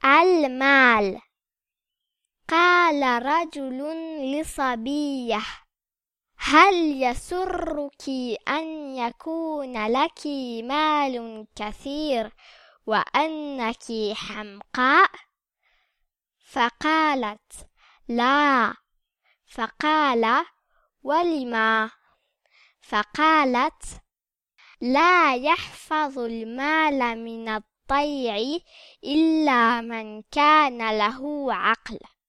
المال. قال رجل لصبية: هل يسرك أن يكون لك مال كثير وأنك حمقاء؟ فقالت: لا. فقال: ولما؟ فقالت: لا يحفظ المال من الضيع إلا من كان له عقل.